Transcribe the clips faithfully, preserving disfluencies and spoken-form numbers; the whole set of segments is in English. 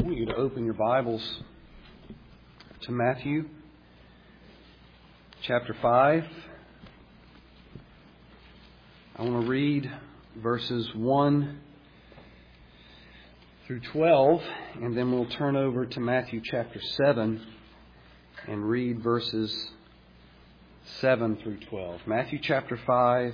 want you to open your Bibles to Matthew chapter five. I want to read verses one through twelve, and then we'll turn over to Matthew chapter seven and read verses seven through twelve. Matthew chapter five.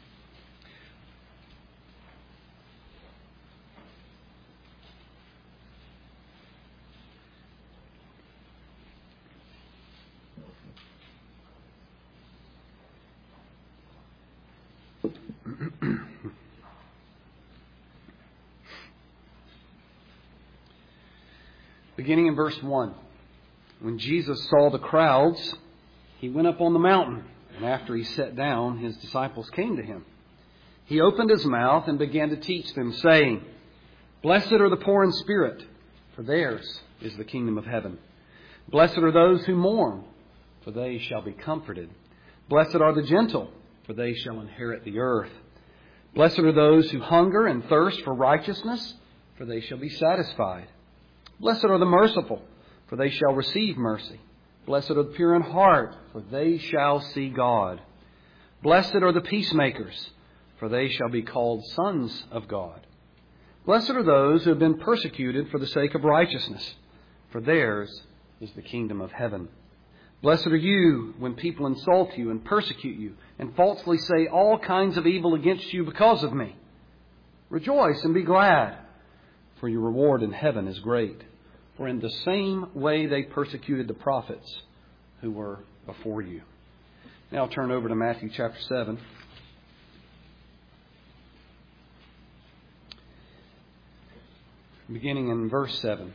Beginning in verse one. When Jesus saw the crowds, he went up on the mountain, and after he sat down, his disciples came to him. He opened his mouth and began to teach them, saying, "Blessed are the poor in spirit, for theirs is the kingdom of heaven. Blessed are those who mourn, for they shall be comforted. Blessed are the gentle, for they shall inherit the earth. Blessed are those who hunger and thirst for righteousness, for they shall be satisfied. Blessed are the merciful, for they shall receive mercy. Blessed are the pure in heart, for they shall see God. Blessed are the peacemakers, for they shall be called sons of God. Blessed are those who have been persecuted for the sake of righteousness, for theirs is the kingdom of heaven. Blessed are you when people insult you and persecute you and falsely say all kinds of evil against you because of me. Rejoice and be glad, for your reward in heaven is great. For in the same way they persecuted the prophets who were before you." Now I'll turn over to Matthew chapter seven. Beginning in verse seven.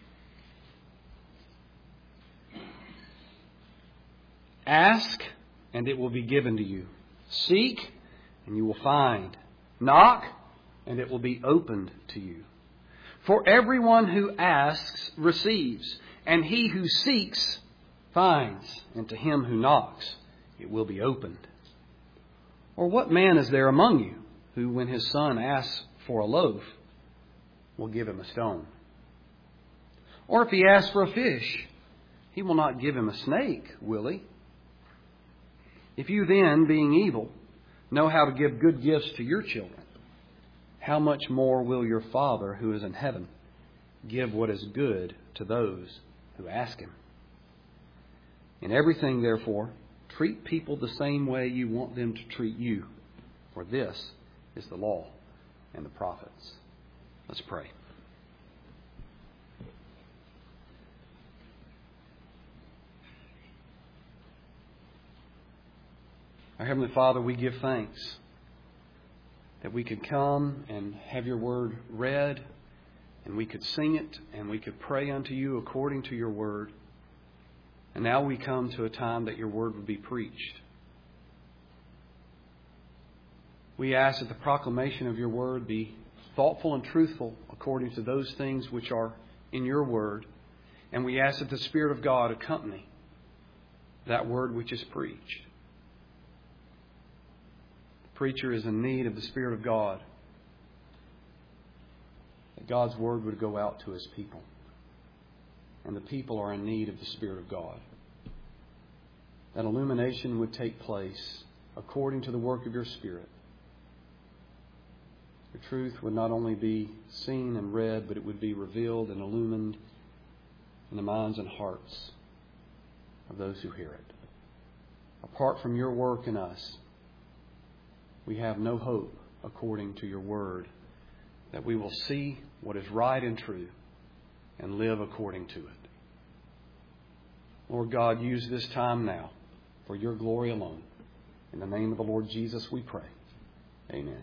"Ask, and it will be given to you. Seek, and you will find. Knock, and it will be opened to you. For everyone who asks receives, and he who seeks finds, and to him who knocks it will be opened. Or what man is there among you who, when his son asks for a loaf, will give him a stone? Or if he asks for a fish, he will not give him a snake, will he? If you then, being evil, know how to give good gifts to your children, how much more will your Father who is in heaven give what is good to those who ask him? In everything, therefore, treat people the same way you want them to treat you, for this is the law and the prophets." Let's pray. Our Heavenly Father, we give thanks that we could come and have your word read, and we could sing it, and we could pray unto you according to your word. And now we come to a time that your word would be preached. We ask that the proclamation of your word be thoughtful and truthful according to those things which are in your word. And we ask that the Spirit of God accompany that word which is preached. Preacher is in need of the Spirit of God, that God's word would go out to his people. And the people are in need of the Spirit of God. That illumination would take place according to the work of your Spirit. The truth would not only be seen and read, but it would be revealed and illumined in the minds and hearts of those who hear it. Apart from your work in us, we have no hope, according to your word, that we will see what is right and true and live according to it. Lord God, use this time now for your glory alone. In the name of the Lord Jesus we pray. Amen.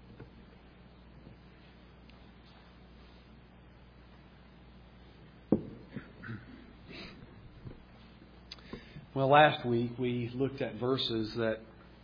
Well, last week we looked at verses that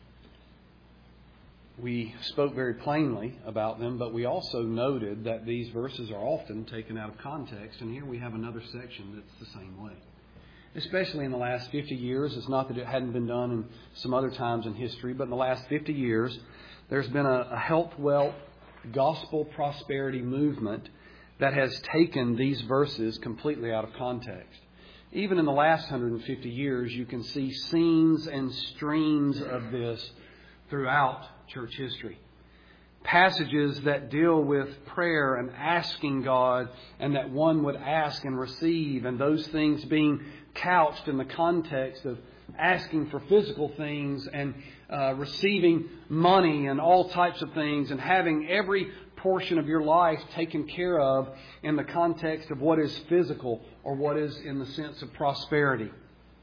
we spoke very plainly about them, but we also noted that these verses are often taken out of context. And here we have another section that's the same way. Especially in the last fifty years. It's not that it hadn't been done in some other times in history, but in the last fifty years, there's been a, a health, wealth, gospel prosperity movement that has taken these verses completely out of context. Even in the last one hundred fifty years, you can see scenes and streams of this throughout church history. Passages that deal with prayer and asking God, and that one would ask and receive, and those things being couched in the context of asking for physical things and uh, receiving money and all types of things, and having every portion of your life taken care of in the context of what is physical or what is in the sense of prosperity.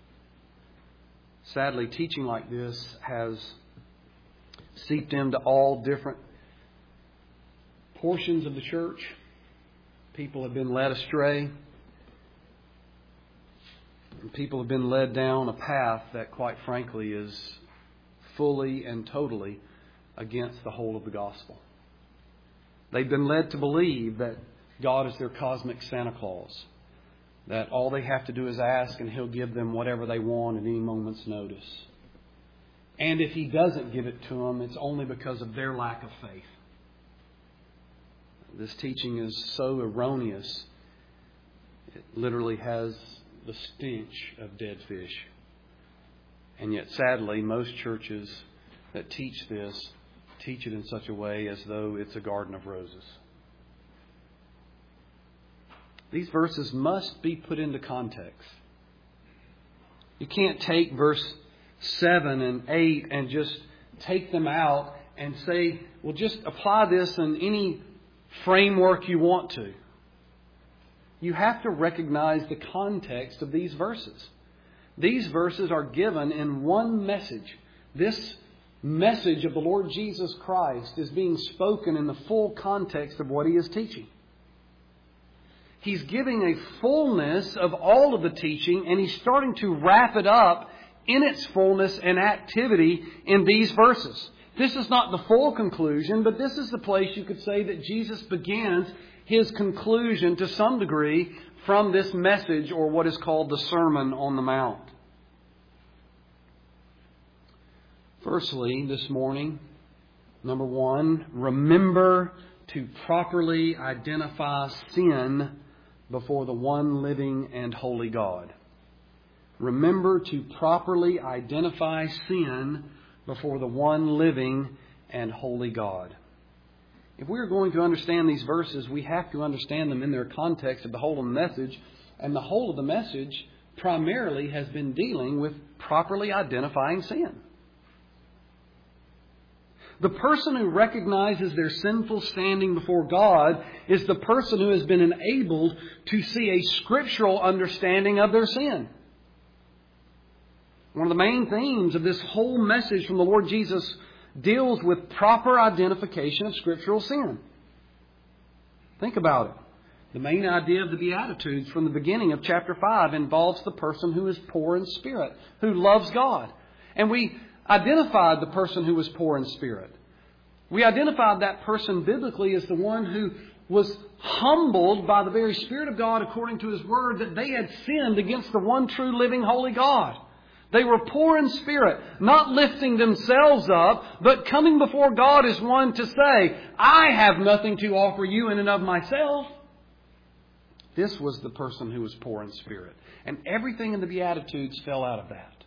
Sadly, teaching like this has seeped into all different portions of the church. People have been led astray. And people have been led down a path that, quite frankly, is fully and totally against the whole of the gospel. They've been led to believe that God is their cosmic Santa Claus, that all they have to do is ask and He'll give them whatever they want at any moment's notice. And if He doesn't give it to them, it's only because of their lack of faith. This teaching is so erroneous, it literally has the stench of dead fish. And yet, sadly, most churches that teach this teach it in such a way as though it's a garden of roses. These verses must be put into context. You can't take verse seven and eight and just take them out and say, well, just apply this in any framework you want to. You have to recognize the context of these verses. These verses are given in one message. This message of the Lord Jesus Christ is being spoken in the full context of what He is teaching. He's giving a fullness of all of the teaching, and He's starting to wrap it up in its fullness and activity in these verses. This is not the full conclusion, but this is the place you could say that Jesus begins His conclusion to some degree from this message, or what is called the Sermon on the Mount. Firstly, this morning, number one, remember to properly identify sin before the one living and holy God. Remember to properly identify sin before the one living and holy God. If we are going to understand these verses, we have to understand them in their context of the whole of the message. And the whole of the message primarily has been dealing with properly identifying sin. The person who recognizes their sinful standing before God is the person who has been enabled to see a scriptural understanding of their sin. One of the main themes of this whole message from the Lord Jesus deals with proper identification of scriptural sin. Think about it. The main idea of the Beatitudes from the beginning of chapter five involves the person who is poor in spirit, who loves God. And we identified the person who was poor in spirit. We identified that person biblically as the one who was humbled by the very Spirit of God according to His Word that they had sinned against the one true living holy God. They were poor in spirit, not lifting themselves up, but coming before God as one to say, I have nothing to offer you in and of myself. This was the person who was poor in spirit. And everything in the Beatitudes fell out of that.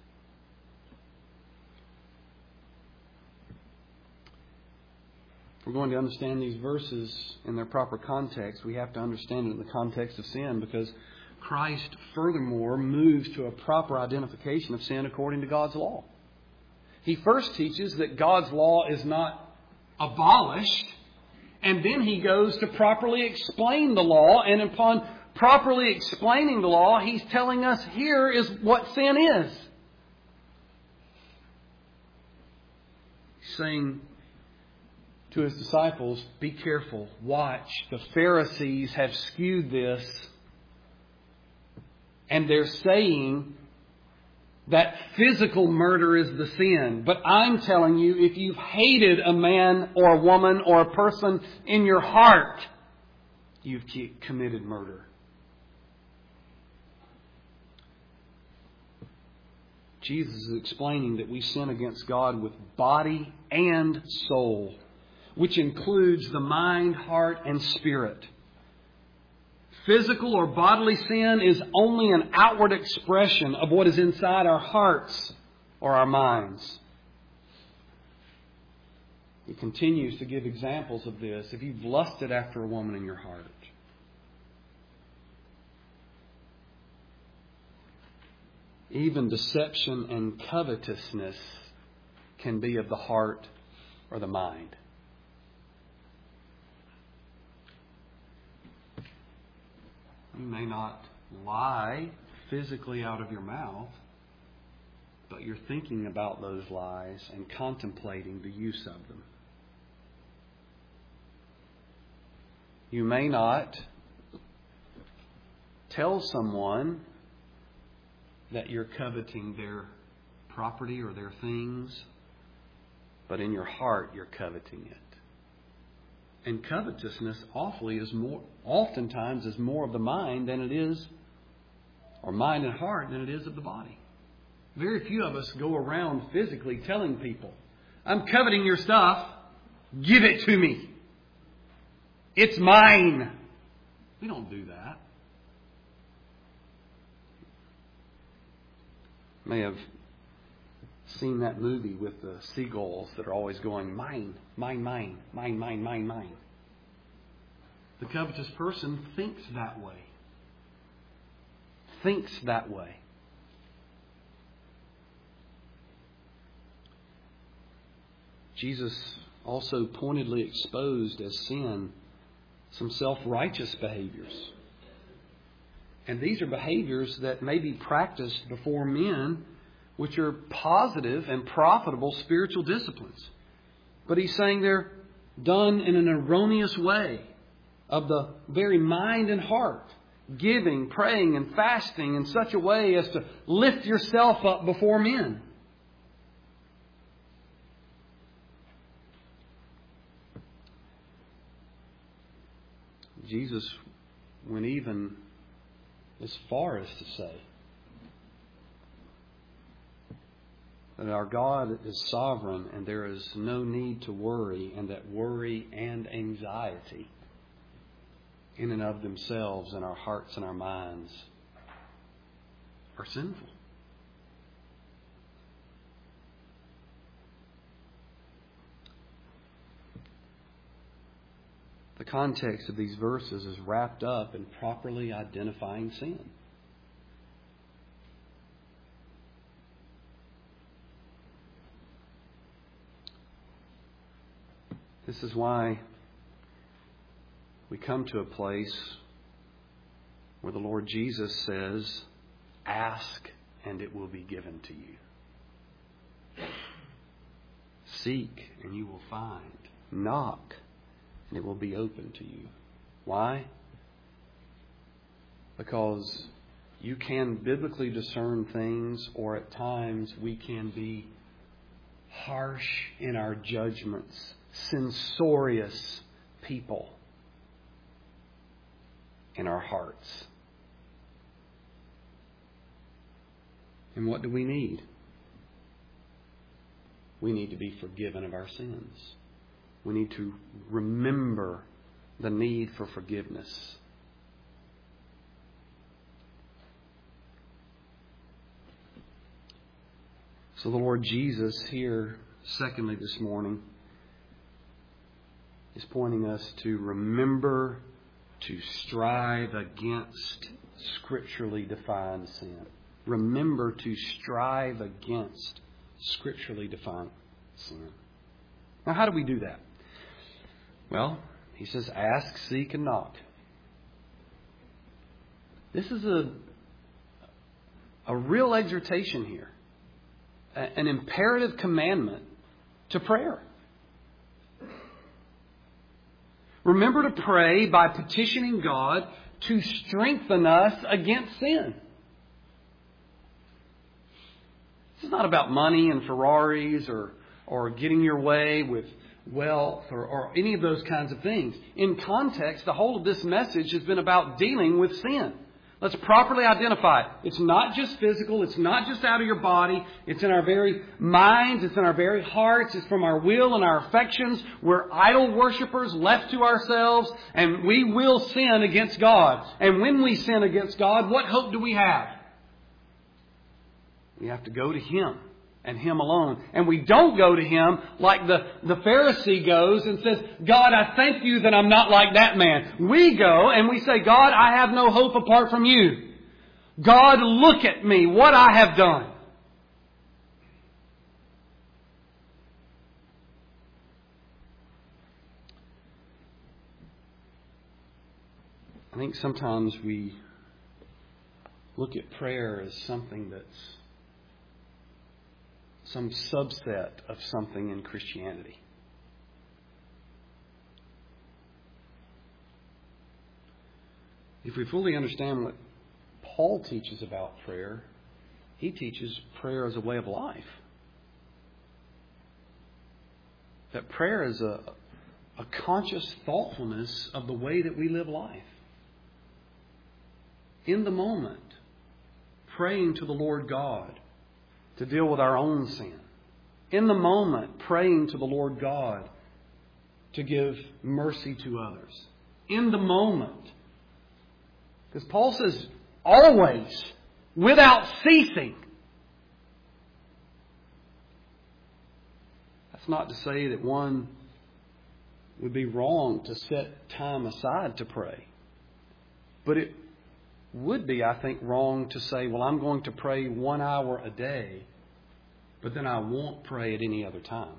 If we're going to understand these verses in their proper context, we have to understand it in the context of sin, because Christ, furthermore, moves to a proper identification of sin according to God's law. He first teaches that God's law is not abolished, and then He goes to properly explain the law, and upon properly explaining the law, He's telling us here is what sin is. He's saying to His disciples, be careful, watch. The Pharisees have skewed this. And they're saying that physical murder is the sin. But I'm telling you, if you've hated a man or a woman or a person in your heart, you've committed murder. Jesus is explaining that we sin against God with body and soul, which includes the mind, heart, and spirit. Physical or bodily sin is only an outward expression of what is inside our hearts or our minds. He continues to give examples of this. If you've lusted after a woman in your heart, even deception and covetousness can be of the heart or the mind. You may not lie physically out of your mouth, but you're thinking about those lies and contemplating the use of them. You may not tell someone that you're coveting their property or their things, but in your heart you're coveting it. And covetousness awfully is more, oftentimes is more of the mind than it is, or mind and heart than it is of the body. Very few of us go around physically telling people, I'm coveting your stuff, give it to me. It's mine. We don't do that. You may have seen that movie with the seagulls that are always going, mine, mine, mine, mine, mine, mine, mine. The covetous person thinks that way. Thinks that way. Jesus also pointedly exposed as sin some self-righteous behaviors. And these are behaviors that may be practiced before men, which are positive and profitable spiritual disciplines. But he's saying they're done in an erroneous way of the very mind and heart. Giving, praying, and fasting in such a way as to lift yourself up before men. Jesus went even as far as to say that our God is sovereign and there is no need to worry, and that worry and anxiety in and of themselves in our hearts and our minds are sinful. The context of these verses is wrapped up in properly identifying sin. This is why we come to a place where the Lord Jesus says, ask and it will be given to you. Seek and you will find. Knock and it will be open to you. Why? Because you can biblically discern things, or at times we can be harsh in our judgments, censorious people in our hearts. And what do we need? We need to be forgiven of our sins. We need to remember the need for forgiveness. So the Lord Jesus here, secondly this morning, is pointing us to remember to strive against scripturally defined sin. Remember to strive against scripturally defined sin. Now, how do we do that? Well, he says, ask, seek, and knock. This is a, a real exhortation here. A, an imperative commandment to prayer. Remember to pray by petitioning God to strengthen us against sin. This is not about money and Ferraris or, or getting your way with wealth or, or any of those kinds of things. In context, the whole of this message has been about dealing with sin. Let's properly identify it. It's not just physical. It's not just out of your body. It's in our very minds. It's in our very hearts. It's from our will and our affections. We're idol worshippers left to ourselves, and we will sin against God. And when we sin against God, what hope do we have? We have to go to Him and Him alone. And we don't go to Him like the, the Pharisee goes and says, God, I thank you that I'm not like that man. We go and we say, God, I have no hope apart from you. God, look at me, what I have done. I think sometimes we look at prayer as something that's some subset of something in Christianity. If we fully understand what Paul teaches about prayer, he teaches prayer as a way of life. That prayer is a, a conscious thoughtfulness of the way that we live life. In the moment, praying to the Lord God to deal with our own sin. In the moment, praying to the Lord God to give mercy to others. In the moment. Because Paul says, always, without ceasing. That's not to say that one would be wrong to set time aside to pray. But it would be, I think, wrong to say, well, I'm going to pray one hour a day, but then I won't pray at any other time.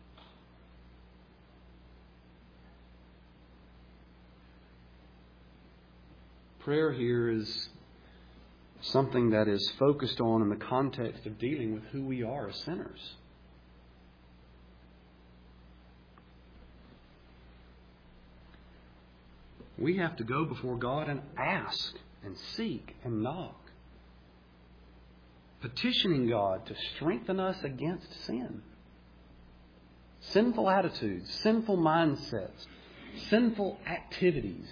Prayer here is something that is focused on in the context of dealing with who we are as sinners. We have to go before God and ask and seek and knock. Petitioning God to strengthen us against sin. Sinful attitudes, sinful mindsets, sinful activities.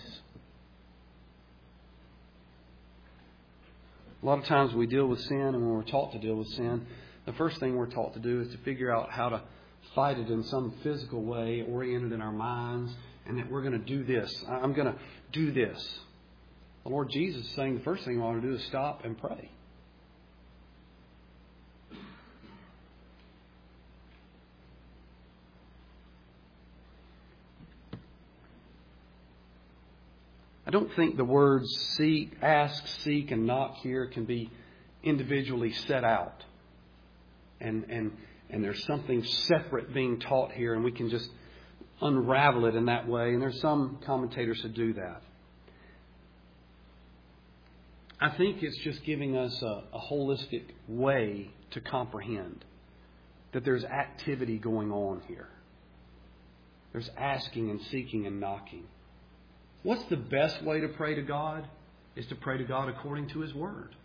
A lot of times we deal with sin, and when we're taught to deal with sin, the first thing we're taught to do is to figure out how to fight it in some physical way, oriented in our minds, and that we're going to do this. I'm going to do this. The Lord Jesus is saying the first thing we ought to do is stop and pray. I don't think the words seek, ask, seek, and knock here can be individually set out. And, and, and there's something separate being taught here, and we can just unravel it in that way. And there's some commentators who do that. I think it's just giving us a, a holistic way to comprehend that there's activity going on here. There's asking and seeking and knocking. What's the best way to pray to God? Is to pray to God according to His Word.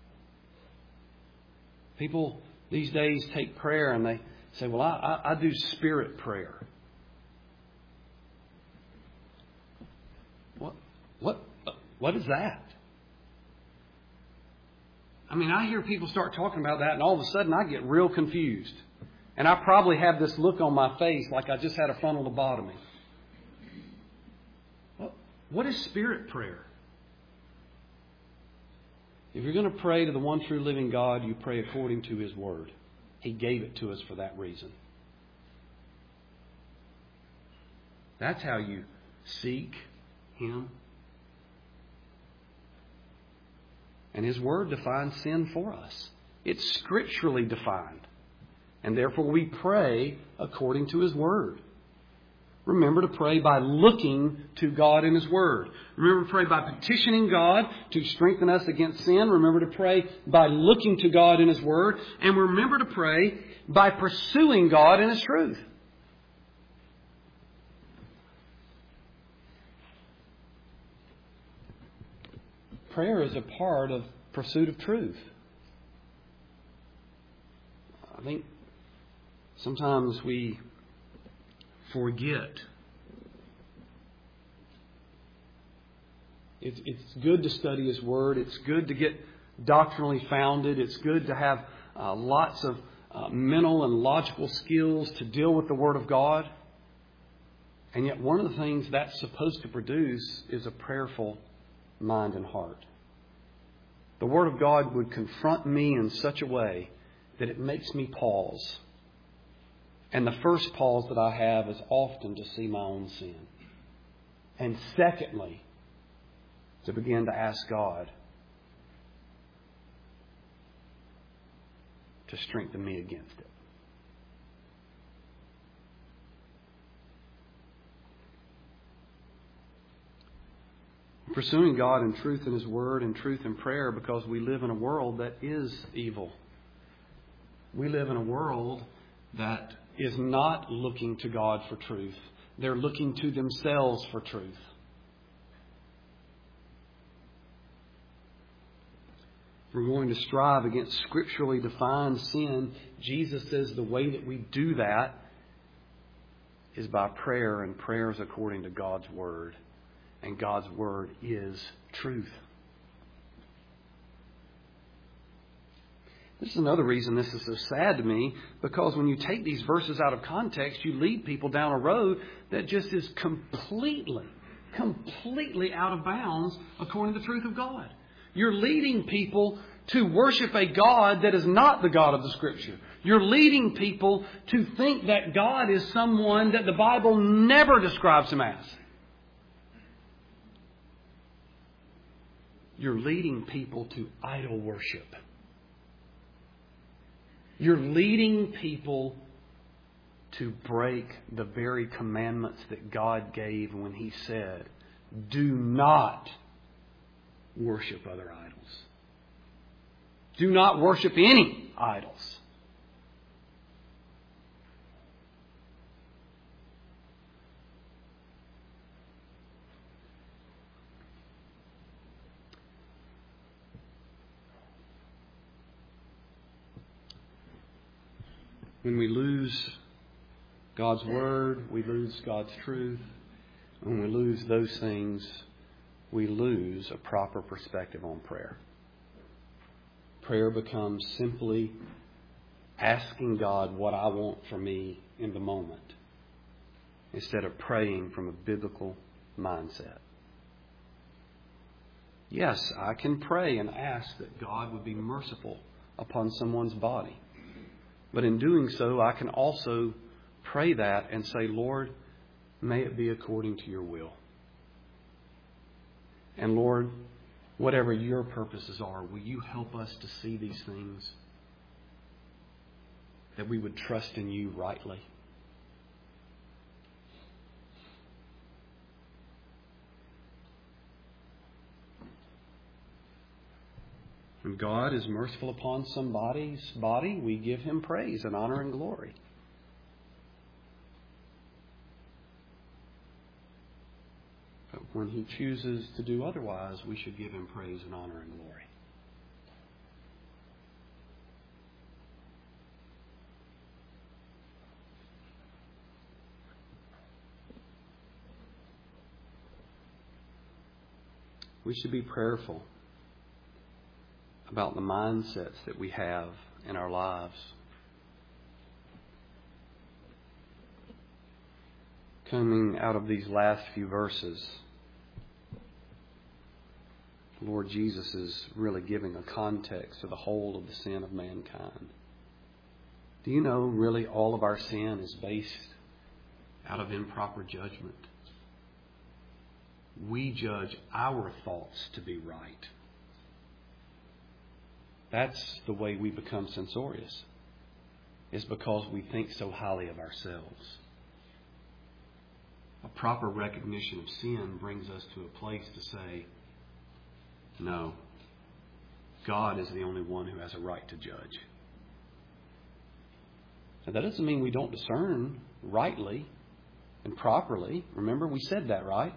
People these days take prayer and they say, well, I, I, I do spirit prayer. What, what, what is that? I mean, I hear people start talking about that, and all of a sudden I get real confused. And I probably have this look on my face like I just had a frontal lobotomy. What, what is spirit prayer? If you're going to pray to the one true living God, you pray according to His Word. He gave it to us for that reason. That's how you seek Him. And His Word defines sin for us. It's scripturally defined. And therefore we pray according to His Word. Remember to pray by looking to God in His Word. Remember to pray by petitioning God to strengthen us against sin. Remember to pray by looking to God in His Word. And remember to pray by pursuing God in His truth. Prayer is a part of pursuit of truth. I think sometimes we forget It's, it's good to study His Word. It's good to get doctrinally founded. It's good to have uh, lots of uh, mental and logical skills to deal with the Word of God. And yet one of the things that's supposed to produce is a prayerful mind and heart. The Word of God would confront me in such a way that it makes me pause. And the first pause that I have is often to see my own sin. And secondly, to begin to ask God to strengthen me against it. Pursuing God in truth in His Word and truth in prayer, because we live in a world that is evil. We live in a world that is not looking to God for truth. They're looking to themselves for truth. We're going to strive against scripturally defined sin. Jesus says the way that we do that is by prayer, and prayer is according to God's Word. And God's Word is truth. This is another reason this is so sad to me, because when you take these verses out of context, you lead people down a road that just is completely, completely out of bounds according to the truth of God. You're leading people to worship a God that is not the God of the Scripture. You're leading people to think that God is someone that the Bible never describes Him as. You're leading people to idol worship. You're leading people to break the very commandments that God gave when He said, do not worship other idols. Do not worship any idols. When we lose God's Word, we lose God's truth. When we lose those things, we lose a proper perspective on prayer. Prayer becomes simply asking God what I want for me in the moment, instead of praying from a biblical mindset. Yes, I can pray and ask that God would be merciful upon someone's body. But in doing so, I can also pray that and say, Lord, may it be according to your will. And Lord, whatever your purposes are, will you help us to see these things? That we would trust in you rightly. When God is merciful upon somebody's body, we give Him praise and honor and glory. But when He chooses to do otherwise, we should give Him praise and honor and glory. We should be prayerful about the mindsets that we have in our lives. Coming out of these last few verses, Lord Jesus is really giving a context to the whole of the sin of mankind. Do you know really all of our sin is based out of improper judgment? We judge our thoughts to be right. That's the way we become censorious, is because we think so highly of ourselves. A proper recognition of sin brings us to a place to say, no, God is the only one who has a right to judge. Now, that doesn't mean we don't discern rightly and properly. Remember, we said that, right?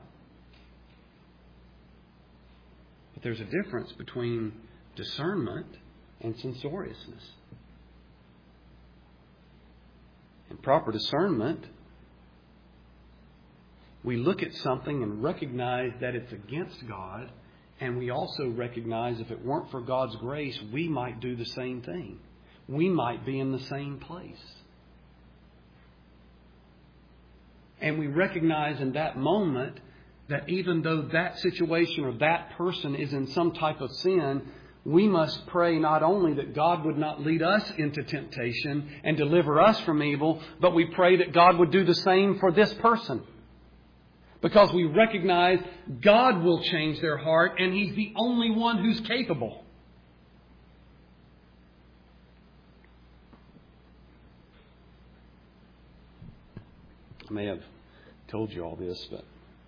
But there's a difference between discernment and censoriousness. And proper discernment we look at something and recognize that it's against God, and we also recognize if it weren't for God's grace, we might do the same thing. We might be in the same place. And we recognize in that moment that even though that situation or that person is in some type of sin, we must pray not only that God would not lead us into temptation and deliver us from evil, but we pray that God would do the same for this person. Because we recognize God will change their heart and He's the only one who's capable. I may have told you all this, but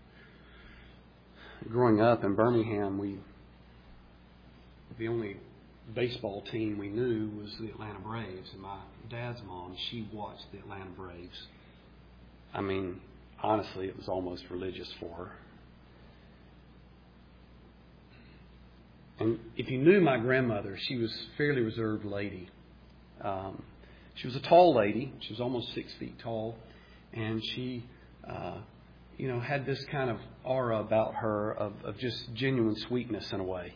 growing up in Birmingham, we the only baseball team we knew was the Atlanta Braves. And my dad's mom, she watched the Atlanta Braves. I mean, honestly, it was almost religious for her. And if you knew my grandmother, she was a fairly reserved lady. Um, she was a tall lady. She was almost six feet tall. And she, uh, you know, had this kind of aura about her of, of just genuine sweetness in a way.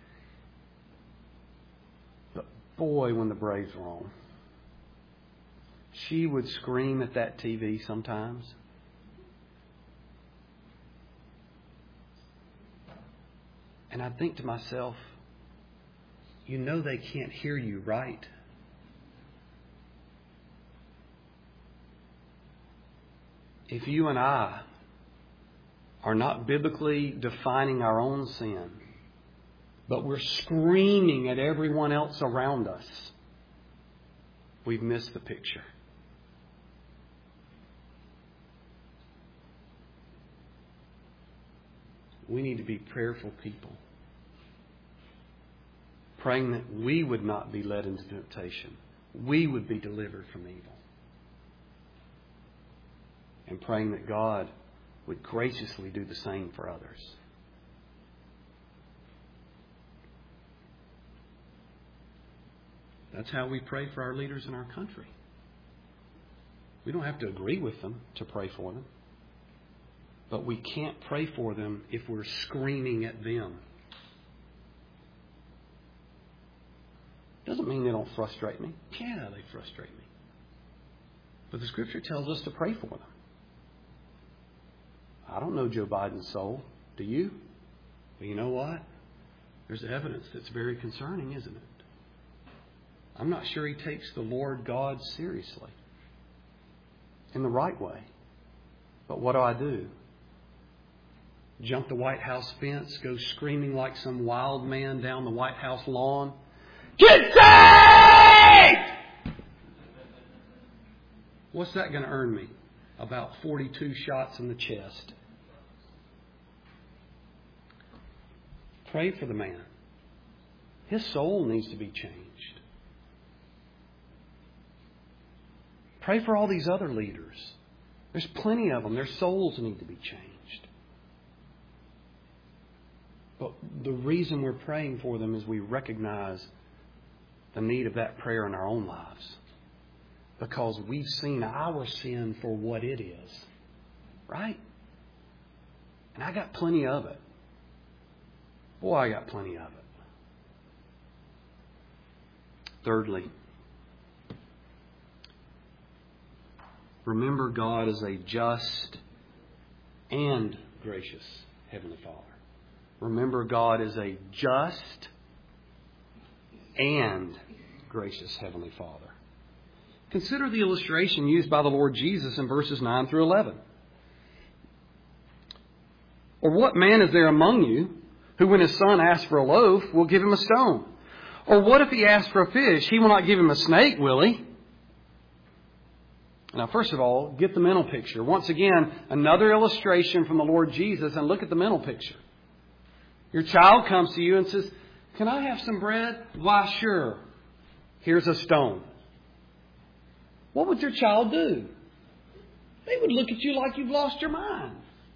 But boy, when the Braves were on, she would scream at that T V sometimes. And I'd think to myself, you know they can't hear you, right? If you and I are not biblically defining our own sin, but we're screaming at everyone else around us, we've missed the picture. We need to be prayerful people, praying that we would not be led into temptation. We would be delivered from evil. And praying that God would graciously do the same for others. That's how we pray for our leaders in our country. We don't have to agree with them to pray for them. But we can't pray for them if we're screaming at them. Doesn't mean they don't frustrate me. Yeah, they frustrate me. But the Scripture tells us to pray for them. I don't know Joe Biden's soul. Do you? But you know what? There's evidence that's very concerning, isn't it? I'm not sure he takes the Lord God seriously in the right way. But what do I do? Jump the White House fence, go screaming like some wild man down the White House lawn. Get saved! What's that going to earn me? About forty-two shots in the chest. Pray for the man. His soul needs to be changed. Pray for all these other leaders. There's plenty of them. Their souls need to be changed. But the reason we're praying for them is we recognize the need of that prayer in our own lives. Because we've seen our sin for what it is. Right? And I got plenty of it. Boy, I got plenty of it. Thirdly, remember God as a just and gracious Heavenly Father. Remember God as a just and gracious Heavenly Father. Consider the illustration used by the Lord Jesus in verses nine through eleven. Or what man is there among you who, when his son asks for a loaf, will give him a stone? Or what if he asks for a fish? He will not give him a snake, will he? Now, first of all, get the mental picture. Once again, another illustration from the Lord Jesus, and look at the mental picture. Your child comes to you and says, "Can I have some bread?" "Why, sure. Here's a stone." What would your child do? They would look at you like you've lost your mind.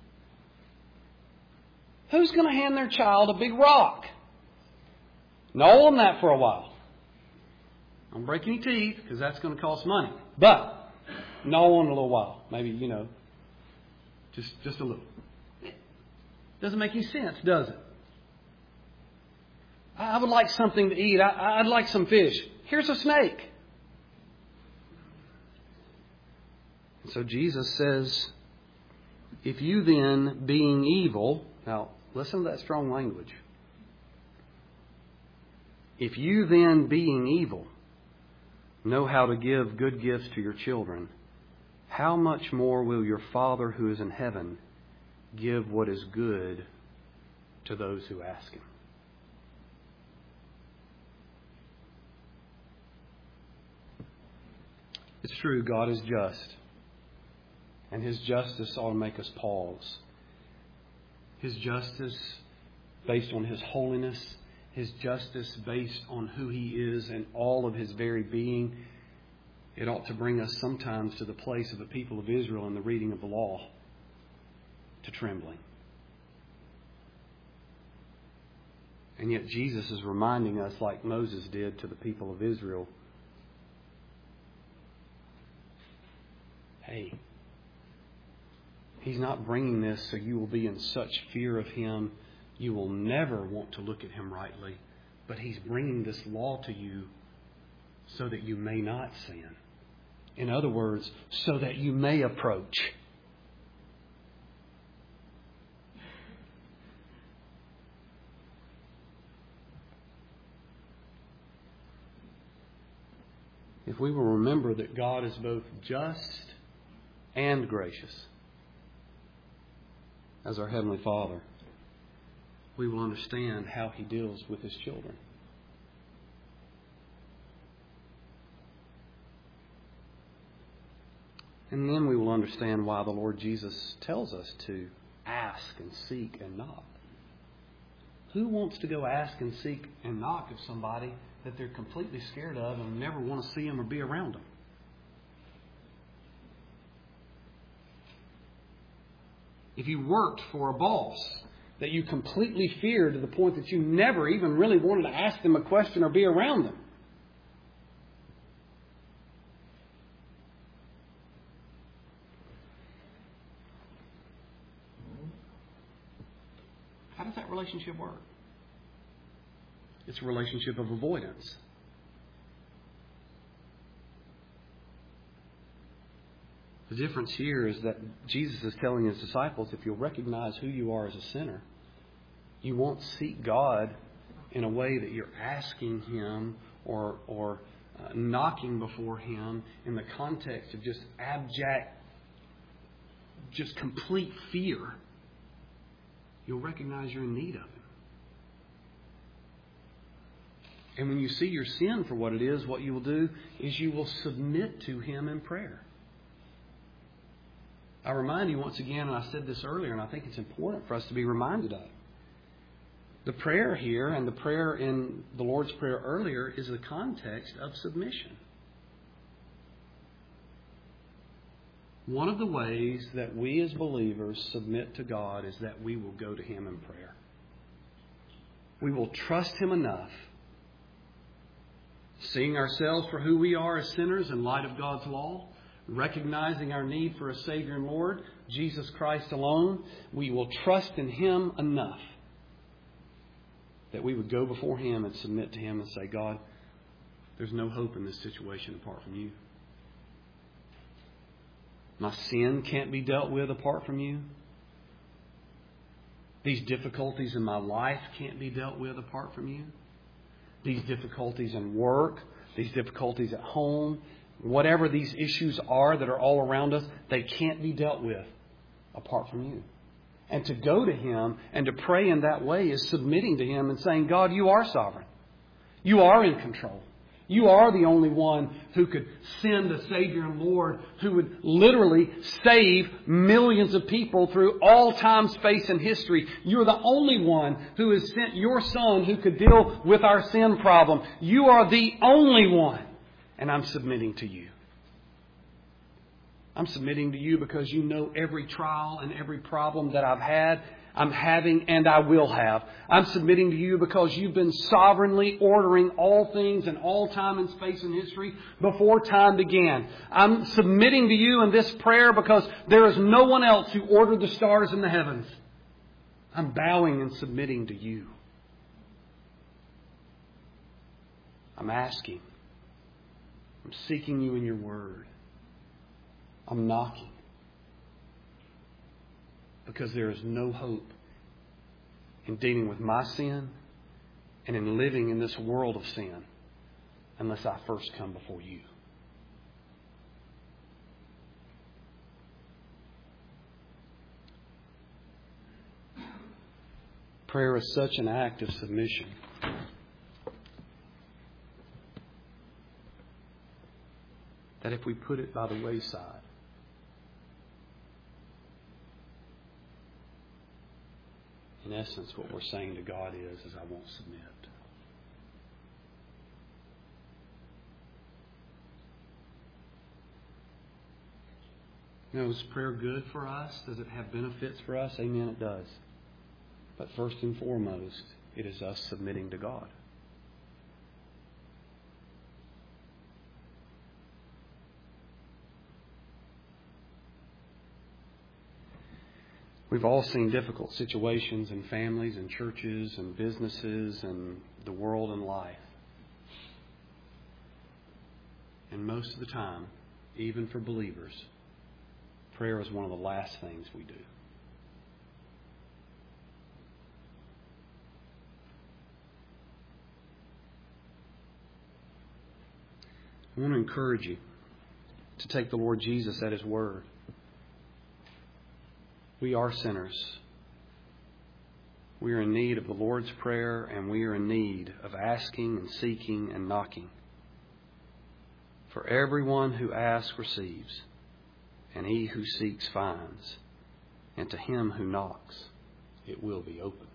Who's going to hand their child a big rock? Gnaw on that for a while. Don't break any teeth, because that's going to cost money. But gnaw on a little while. Maybe, you know, Just, just a little. Doesn't make any sense, does it? I would like something to eat. I, I'd like some fish. Here's a snake. And so Jesus says, if you then, being evil, now listen to that strong language. If you then, being evil, know how to give good gifts to your children, how much more will your Father who is in heaven give what is good to those who ask Him? It's true, God is just. And His justice ought to make us pause. His justice based on His holiness, His justice based on who He is and all of His very being, it ought to bring us sometimes to the place of the people of Israel in the reading of the law, to trembling. And yet Jesus is reminding us, like Moses did to the people of Israel, hey, He's not bringing this so you will be in such fear of Him you will never want to look at Him rightly. But He's bringing this law to you so that you may not sin. In other words, so that you may approach. If we will remember that God is both just and gracious as our Heavenly Father, we will understand how He deals with His children. And then we will understand why the Lord Jesus tells us to ask and seek and knock. Who wants to go ask and seek and knock of somebody that they're completely scared of and never want to see them or be around them? If you worked for a boss that you completely feared to the point that you never even really wanted to ask them a question or be around them, how does that relationship work? It's a relationship of avoidance. The difference here is that Jesus is telling His disciples, if you'll recognize who you are as a sinner, you won't seek God in a way that you're asking Him or, or uh, knocking before Him in the context of just abject, just complete fear. You'll recognize you're in need of Him. And when you see your sin for what it is, what you will do is you will submit to Him in prayer. I remind you once again, and I said this earlier, and I think it's important for us to be reminded of. The prayer here and the prayer in the Lord's Prayer earlier is the context of submission. One of the ways that we as believers submit to God is that we will go to Him in prayer. We will trust Him enough, seeing ourselves for who we are as sinners in light of God's law, recognizing our need for a Savior and Lord, Jesus Christ alone. We will trust in Him enough that we would go before Him and submit to Him and say, God, there's no hope in this situation apart from You. My sin can't be dealt with apart from You. These difficulties in my life can't be dealt with apart from You. These difficulties in work, these difficulties at home, whatever these issues are that are all around us, they can't be dealt with apart from You. And to go to Him and to pray in that way is submitting to Him and saying, God, You are sovereign. You are in control. You are the only one who could send a Savior and Lord who would literally save millions of people through all time, space, and history. You're the only one who has sent Your Son who could deal with our sin problem. You are the only one. And I'm submitting to You. I'm submitting to You because You know every trial and every problem that I've had. I'm having and I will have. I'm submitting to you because you've been sovereignly ordering all things in all time and space and history before time began. I'm submitting to you in this prayer because there is no one else who ordered the stars in the heavens. I'm bowing and submitting to you. I'm asking. I'm seeking you in your word. I'm knocking. Because there is no hope in dealing with my sin and in living in this world of sin unless I first come before you. Prayer is such an act of submission. That if we put it by the wayside, in essence, what we're saying to God is, is I won't submit. You know, is prayer good for us? Does it have benefits for us? Amen, it does. But first and foremost, it is us submitting to God. We've all seen difficult situations in families and churches and businesses and the world and life. And most of the time, even for believers, prayer is one of the last things we do. I want to encourage you to take the Lord Jesus at His word. We are sinners. We are in need of the Lord's Prayer, and we are in need of asking and seeking and knocking. For everyone who asks receives, and he who seeks finds, and to him who knocks it will be opened.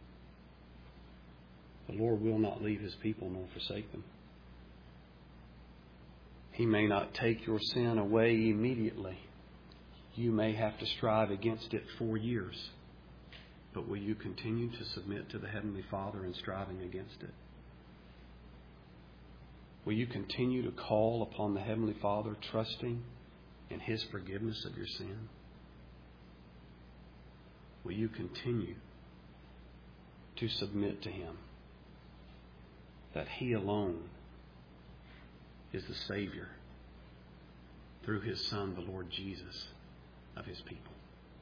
The Lord will not leave His people nor forsake them. He may not take your sin away immediately. You may have to strive against it for years. But will you continue to submit to the Heavenly Father in striving against it? Will you continue to call upon the Heavenly Father, trusting in His forgiveness of your sin? Will you continue to submit to Him, that He alone is the Savior through His Son, the Lord Jesus, of His people?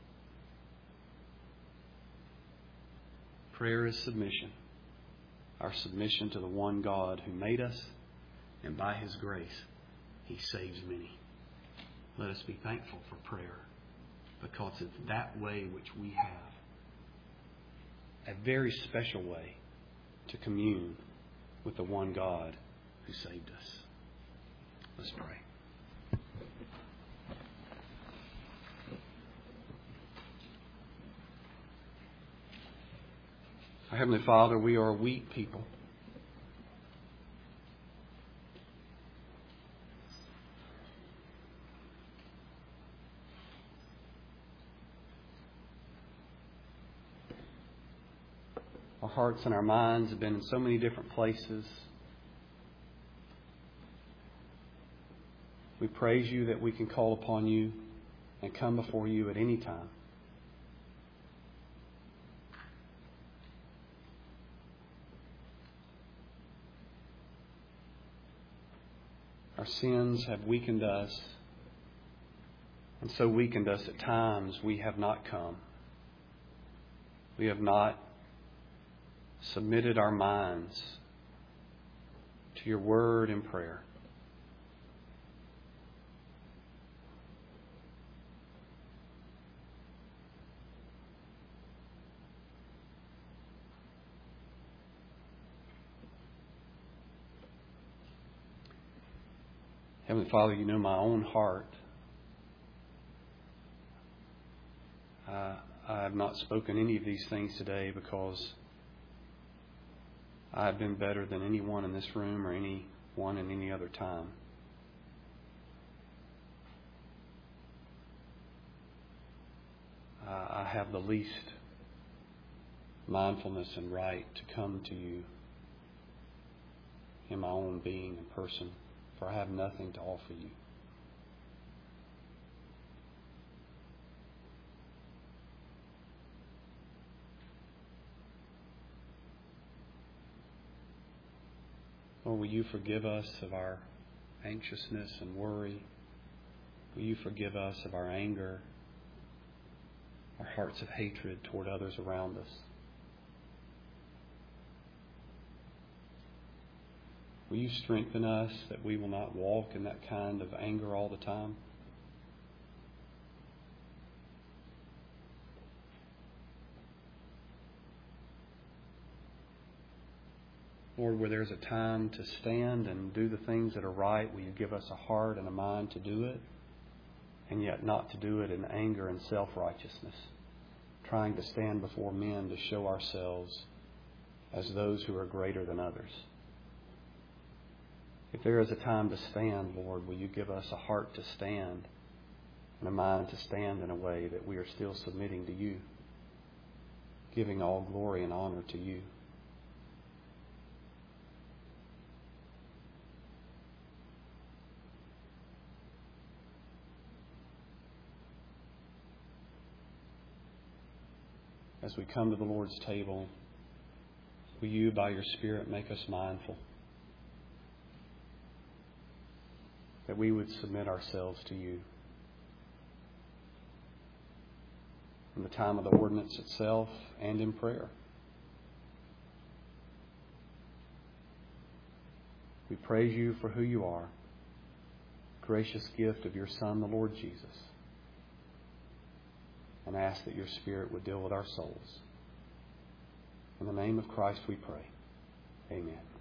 Prayer is submission. Our submission to the one God who made us, and by His grace, He saves many. Let us be thankful for prayer, because it's that way which we have a very special way to commune with the one God who saved us. Let's pray. Our Heavenly Father, we are a weak people. Our hearts and our minds have been in so many different places. We praise You that we can call upon You and come before You at any time. Our sins have weakened us, and so weakened us at times we have not come. We have not submitted our minds to Your word and prayer. Heavenly Father, You know my own heart. Uh, I have not spoken any of these things today because I have been better than anyone in this room or anyone in any other time. Uh, I have the least mindfulness and right to come to you in my own being and person, for I have nothing to offer you. Lord, will you forgive us of our anxiousness and worry? Will you forgive us of our anger, our hearts of hatred toward others around us? Will you strengthen us that we will not walk in that kind of anger all the time? Lord, where there's a time to stand and do the things that are right, will you give us a heart and a mind to do it, and yet not to do it in anger and self-righteousness, trying to stand before men to show ourselves as those who are greater than others. If there is a time to stand, Lord, will you give us a heart to stand and a mind to stand in a way that we are still submitting to you, giving all glory and honor to you. As we come to the Lord's table, will you, by your Spirit, make us mindful that we would submit ourselves to you in the time of the ordinance itself and in prayer. We praise you for who you are, gracious gift of your Son, the Lord Jesus, and ask that your Spirit would deal with our souls. In the name of Christ we pray. Amen.